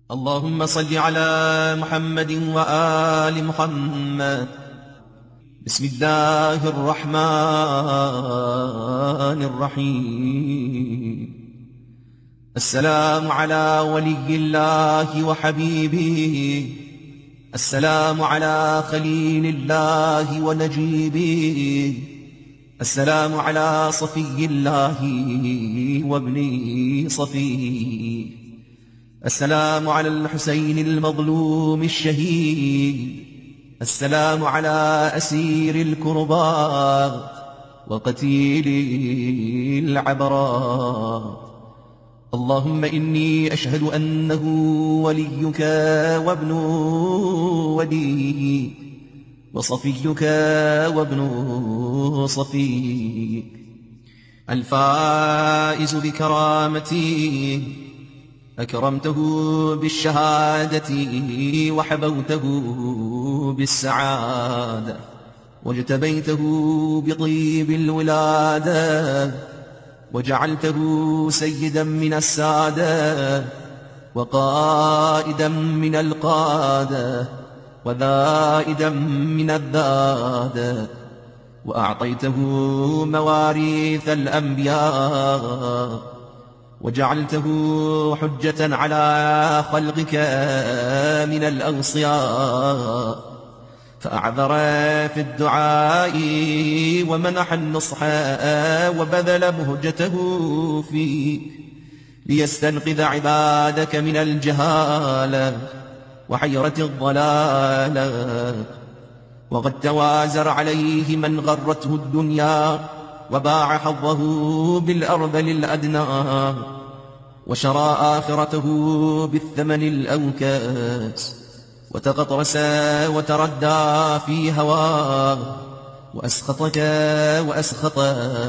اللهم صل على محمد وآل محمد. بسم الله الرحمن الرحيم. السلام على ولي الله وحبيبه، السلام على خليل الله ونجيبه، السلام على صفي الله وابن صفيه، السلام على الحسين المظلوم الشهيد، السلام على أسير الكربات وقتيل العبرات. اللهم إني أشهد أنه وليك وابن وليك وصفيك وابن صفيك، الفائز بكرامتي، أكرمته بالشهادة وحبوته بالسعادة، واجتبيته بطيب الولادة، وجعلته سيدا من السادة، وقائدا من القادة، وذائدا من الذادة، وأعطيته مواريث الأنبياء، وجعلته حجة على خلقك من الأوصياء، فأعذر في الدعاء ومنح النصح وبذل مهجته فيك ليستنقذ عبادك من الجهالة وحيرة الضلالة. وقد توازر عليه من غرته الدنيا وباع حظه بالأرذل الأدنى، وشرى آخرته بالثمن الأوكاس، وتغطرس وتردى في هواه، وأسخطك وأسخط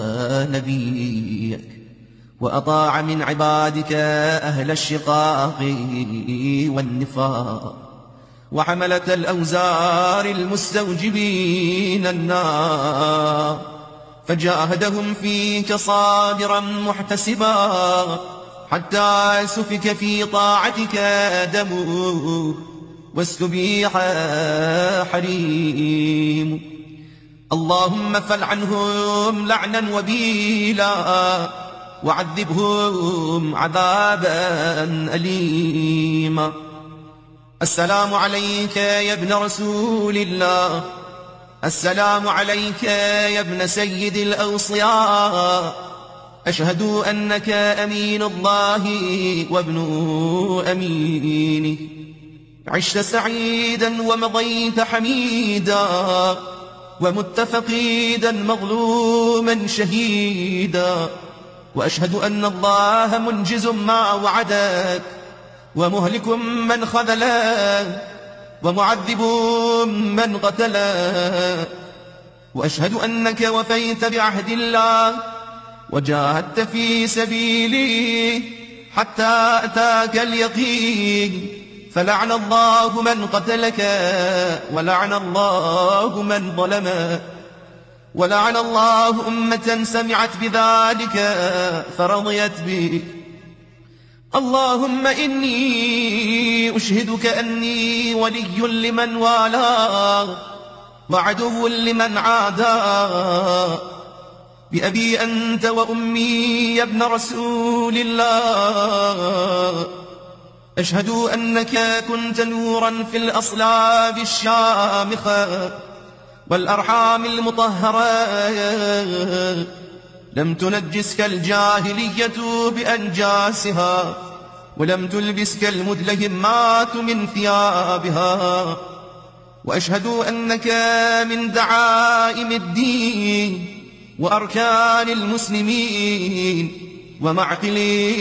نبيك، وأطاع من عبادك أهل الشقاق والنفاق، وحملة الأوزار المستوجبين النار، فجاهدهم فيك صابرا محتسبا، حتى سفك في طاعتك دمه واستبيح حريم. اللهم فلعنهم لعنا وبيلا، وعذبهم عذابا أليما. السلام عليك يا ابن رسول الله، السلام عليك يا ابن سيد الأوصياء، أشهد أنك أمين الله وابن أمينه، عشت سعيدا ومضيت حميدا، ومت فقيدا مظلوما شهيدا، وأشهد أن الله منجز ما وعدك، ومهلك من خذلك، ومعذب من قتلك، وأشهد أنك وفيت بعهد الله وجاهدت في سبيلي حتى أتاك اليقين، فلعن الله من قتلك، ولعن الله من ظلمك، ولعن الله أمة سمعت بذلك فرضيت به. اللهم إني أشهدك أني ولي لمن والاه وعدو لمن عاداه، بأبي أنت وأمي يا ابن رسول الله، أشهد أنك كنت نورا في الأصلاب الشامخة والأرحام المطهرة، لم تنجسك الجاهلية بأنجاسها، ولم تلبسك المدلهمات من ثيابها. وأشهد أنك من دعائم الدين وأركان المسلمين ومعقل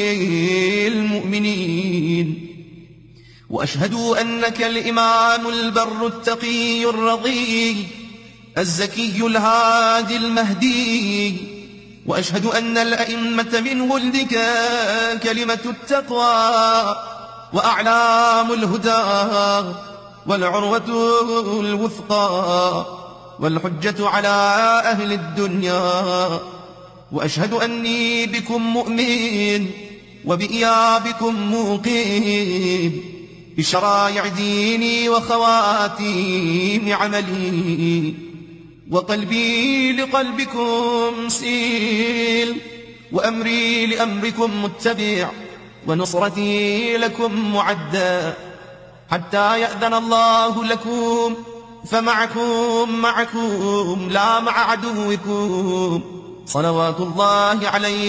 المؤمنين. وأشهد أنك الإمام البر التقي الرضي الزكي الهادي المهدي. وأشهد أن الأئمة من ولدك كلمة التقوى وأعلام الهدى والعروة الوثقى والحجة على أهل الدنيا. وأشهد أني بكم مؤمن وبإيابكم موقن، بشرائع ديني وخواتيم عملي، وقلبي لقلبكم سيل، وأمري لأمركم متبع، ونصرتي لكم معدى، حتى يأذن الله لكم، فمعكم لا مع عدوكم، صلوات الله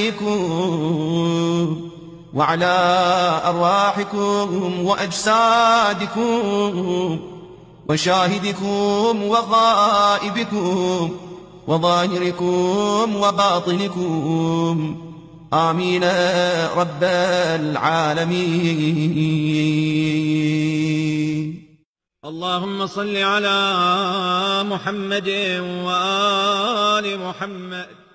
عليكم وعلى أرواحكم وأجسادكم وشاهدكم وغائبكم وظاهركم وباطنكم، آمين رب العالمين. اللهم صل على محمد وآل محمد.